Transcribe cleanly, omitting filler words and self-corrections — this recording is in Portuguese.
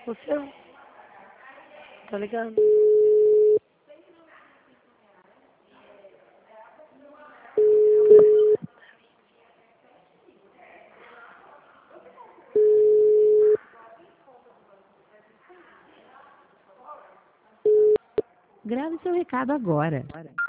Você não. Tá ligado? Grave seu recado agora.